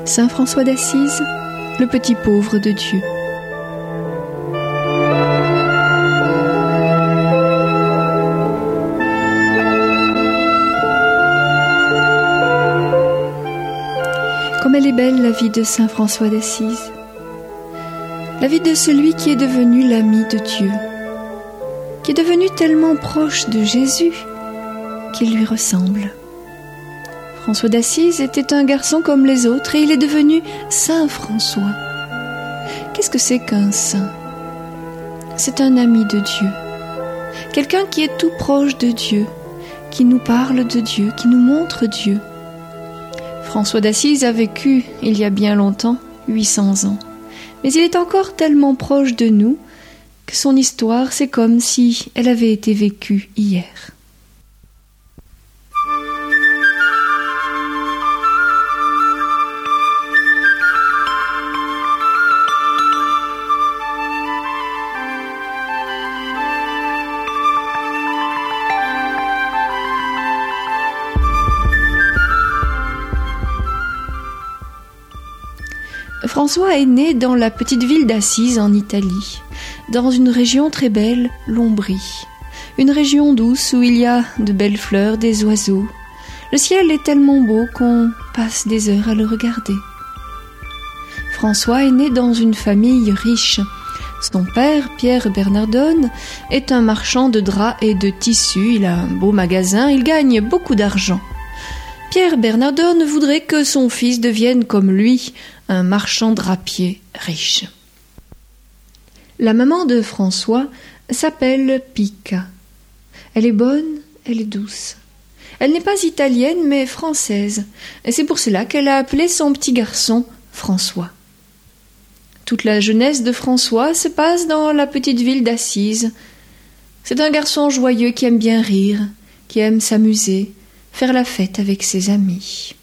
Saint François d'Assise, le petit pauvre de Dieu. Comme elle est belle la vie de Saint François d'Assise, la vie de celui qui est devenu l'ami de Dieu, qui est devenu tellement proche de Jésus qu'il lui ressemble. François d'Assise était un garçon comme les autres et il est devenu Saint François. Qu'est-ce que c'est qu'un saint ? C'est un ami de Dieu, quelqu'un qui est tout proche de Dieu, qui nous parle de Dieu, qui nous montre Dieu. François d'Assise a vécu, il y a bien longtemps, 800 ans. Mais il est encore tellement proche de nous que son histoire, c'est comme si elle avait été vécue hier. François est né dans la petite ville d'Assise en Italie, dans une région très belle, l'Ombrie. Une région douce où il y a de belles fleurs, des oiseaux. Le ciel est tellement beau qu'on passe des heures à le regarder. François est né dans une famille riche. Son père, Pierre Bernardone, est un marchand de draps et de tissus. Il a un beau magasin, il gagne beaucoup d'argent. Pierre Bernardone voudrait que son fils devienne comme lui, un marchand drapier riche. La maman de François s'appelle Pica. Elle est bonne, elle est douce. Elle n'est pas italienne mais française. Et c'est pour cela qu'elle a appelé son petit garçon François. Toute la jeunesse de François se passe dans la petite ville d'Assise. C'est un garçon joyeux qui aime bien rire, qui aime s'amuser, faire la fête avec ses amis.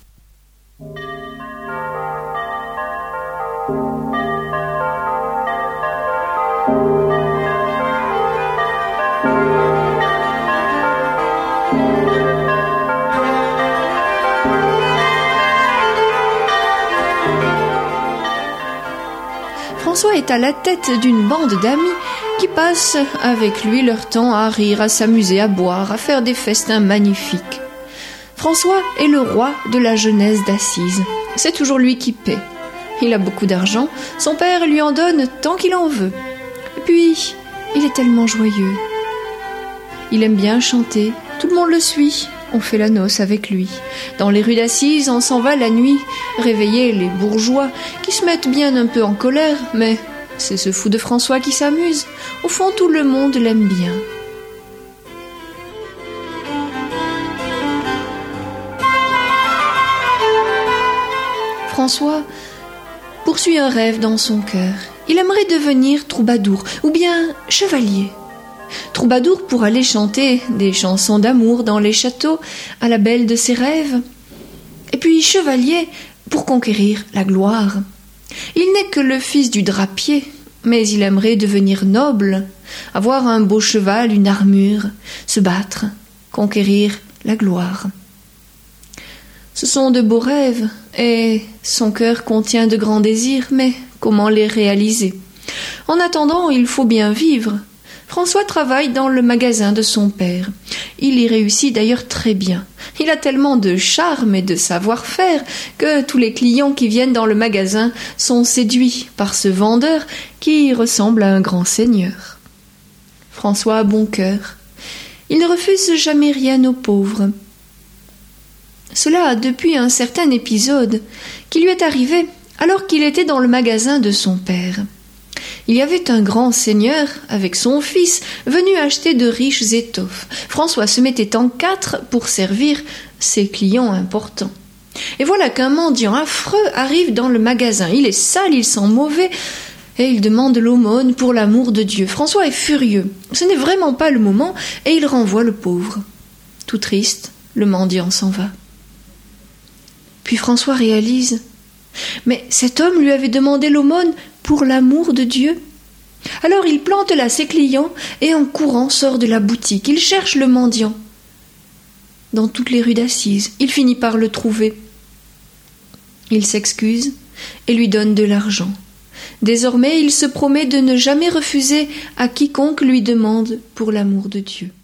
François est à la tête d'une bande d'amis qui passent avec lui leur temps à rire, à s'amuser, à boire, à faire des festins magnifiques. François est le roi de la jeunesse d'Assise. C'est toujours lui qui paie. Il a beaucoup d'argent, son père lui en donne tant qu'il en veut. Et puis, il est tellement joyeux. Il aime bien chanter, tout le monde le suit. On fait la noce avec lui. Dans les rues d'Assise, on s'en va la nuit, réveiller les bourgeois qui se mettent bien un peu en colère, mais c'est ce fou de François qui s'amuse. Au fond, tout le monde l'aime bien. François poursuit un rêve dans son cœur. Il aimerait devenir troubadour ou bien chevalier. Troubadour pour aller chanter des chansons d'amour dans les châteaux à la belle de ses rêves. Et puis chevalier pour conquérir la gloire. Il n'est que le fils du drapier, mais il aimerait devenir noble, avoir un beau cheval, une armure, se battre, conquérir la gloire. Ce sont de beaux rêves, et son cœur contient de grands désirs, mais comment les réaliser ? En attendant, il faut bien vivre. François travaille dans le magasin de son père. Il y réussit d'ailleurs très bien. Il a tellement de charme et de savoir-faire que tous les clients qui viennent dans le magasin sont séduits par ce vendeur qui ressemble à un grand seigneur. François a bon cœur. Il ne refuse jamais rien aux pauvres. Cela depuis un certain épisode qui lui est arrivé alors qu'il était dans le magasin de son père. Il y avait un grand seigneur, avec son fils, venu acheter de riches étoffes. François se mettait en quatre pour servir ses clients importants. Et voilà qu'un mendiant affreux arrive dans le magasin. Il est sale, il sent mauvais, et il demande l'aumône pour l'amour de Dieu. François est furieux. Ce n'est vraiment pas le moment, et il renvoie le pauvre. Tout triste, le mendiant s'en va. Puis François réalise, mais cet homme lui avait demandé l'aumône pour l'amour de Dieu. Alors il plante là ses clients et en courant sort de la boutique. Il cherche le mendiant dans toutes les rues d'Assise. Il finit par le trouver. Il s'excuse et lui donne de l'argent. Désormais, il se promet de ne jamais refuser à quiconque lui demande pour l'amour de Dieu.